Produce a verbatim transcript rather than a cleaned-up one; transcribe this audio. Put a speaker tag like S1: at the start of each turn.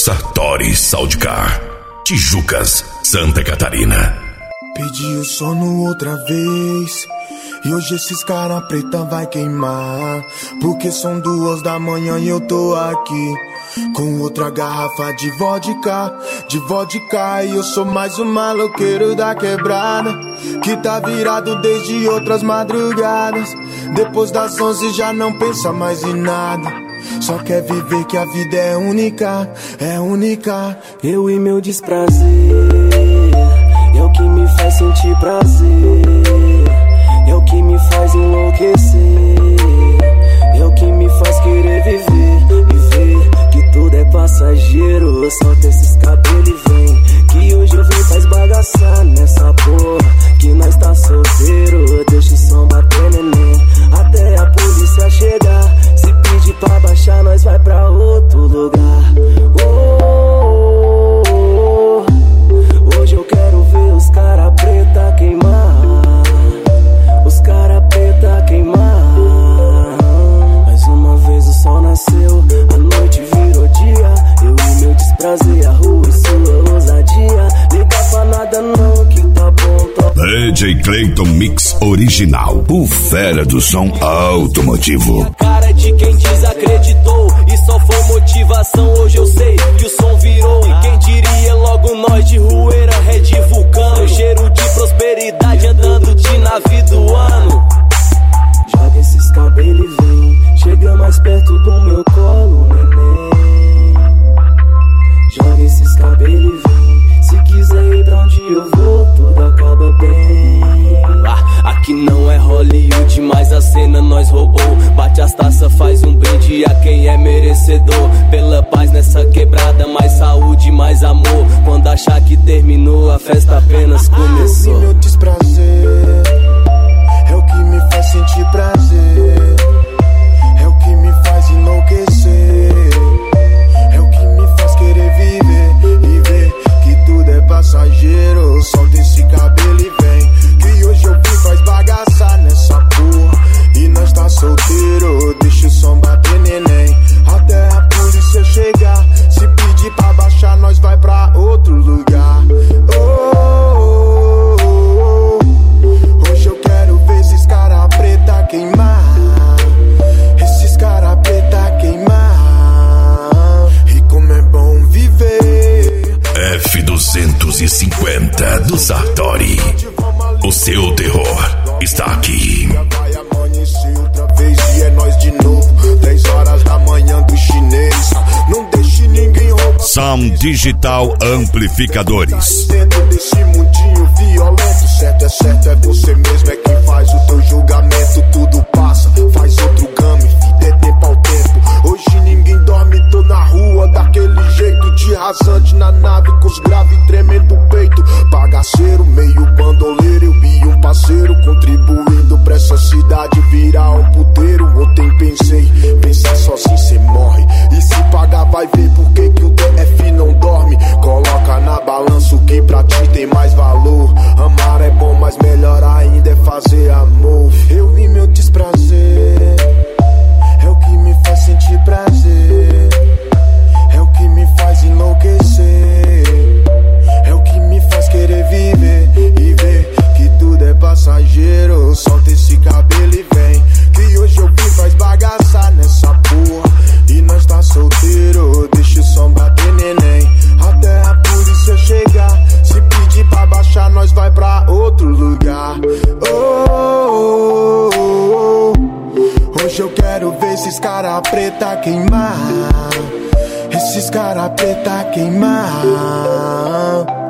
S1: Sartori Soundcar, Tijucas, Santa Catarina.
S2: Pedi o sono outra vez e hoje esses cara preta vai queimar, porque são duas da manhã e eu tô aqui com outra garrafa de vodka, de vodka. E eu sou mais um maloqueiro da quebrada, que tá virado desde outras madrugadas. Depois das onze já não pensa mais em nada, só quer viver que a vida é única, é única.
S3: Eu e meu desprazer, é o que me faz sentir prazer, é o que me faz enlouquecer, é o que me faz querer viver, viver, que tudo é passageiro. Solta esses cabelos e vem, que hoje eu vim pra esbagaçar nessa porra, que nós tá solteiro. Deixa o som bater, neném, até a polícia chegar. Se pedir pra baixar, nós vai pra outro lugar. Oh, oh, oh. Hoje eu quero ver os cara preta queimar, os cara preta queimar. Mais uma vez o sol nasceu, a noite virou dia. Eu e meu desprazer, a rua e sua ousadia. Liga pra nada não, que tá bom, tá bom.
S1: D J Clayton Mix Original, o fera do som automotivo.
S3: Cara de quem desacreditou e só foi motivação. Hoje eu sei que o som virou, e quem diria logo nós de Rueira, Red Vulcano. Cheiro de prosperidade andando de nave do ano. Joga esses cabelos e vem, chega mais perto do meu colo, neném. Joga esses cabelos e vem, se quiser ir pra onde eu vou, tudo acaba bem. Ah, aqui não é Hollywood, mas a cena nós roubou. Bate as taças, faz um brinde a quem é merecedor. Pela paz nessa quebrada, mais saúde, mais amor. Quando achar que terminou, a festa apenas começou.
S2: Eu vi meu desprazer, é o que me faz sentir prazer, é o que me faz enlouquecer, é o que me faz querer viver e ver que tudo é passageiro. Solta esse cabelo e vem, que hoje eu vim pra esbagaçar nessa porra, e nós tá solteiro. Deixa o som bater, neném, até a polícia chegar. Se pedir pra baixar, nós vai pra outro lugar. Oh, oh, oh. Hoje eu quero ver esses cara preta queimar, esses cara preta queimar. E como é bom viver.
S1: F duzentos e cinquenta do Sartori, o seu terror está aqui.
S2: Vai amanhecer outra vez e é nós de novo. Dez horas da manhã do chinês. Não deixe ninguém roubar.
S1: Sound Digital Amplificadores.
S2: Dentro desse mundinho violento, certo é certo, é você mesmo, é quem faz o teu julgamento. Tudo passa, faz outro game, vida é tempo ao tempo. Hoje ninguém dorme, tô na rua daquele jeito, de rasante na nave, com os graves tremendo o peito. Bagaceiro, meio bandoleiro, eu vi um parceiro contribuindo pra essa cidade virar um puteiro. Ontem pensei, pensar sozinho cê morre, e se pagar vai ver por que que o D F não dorme. Coloca na balança o que pra ti tem mais valor. Amar é bom, mas melhor ainda é fazer amor. Eu vi meu desprazer, é o que me faz sentir prazer, é o que me faz enlouquecer, é o que me faz querer viver e ver que tudo é passageiro. Solta esse cabelo e vem, que hoje eu vim pra esbagaçar nessa porra, e nós tá solteiro. Deixa o som bater, neném, até a polícia chegar. Se pedir pra baixar, nós vai pra outro lugar. Oh, oh, oh, oh. Hoje eu quero ver esses cara preta queimar, esses cara preta queimar.